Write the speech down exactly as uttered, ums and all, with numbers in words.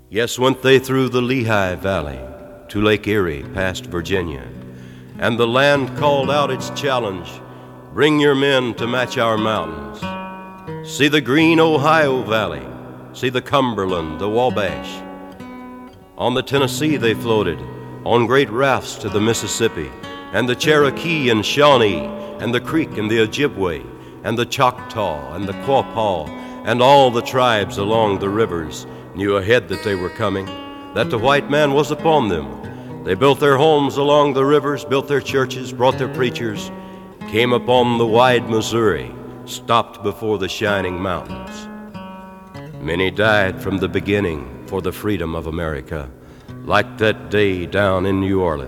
Yes, went they through the Lehigh Valley to Lake Erie past Virginia, and the land called out its challenge, bring your men to match our mountains. See the green Ohio Valley, see the Cumberland, the Wabash. On the Tennessee they floated, on great rafts to the Mississippi, and the Cherokee and Shawnee, and the Creek and the Ojibwe, and the Choctaw and the Quapaw, and all the tribes along the rivers knew ahead that they were coming, that the white man was upon them. They built their homes along the rivers, built their churches, brought their preachers, came upon the wide Missouri, stopped before the shining mountains. Many died from the beginning for the freedom of America, like that day down in New Orleans.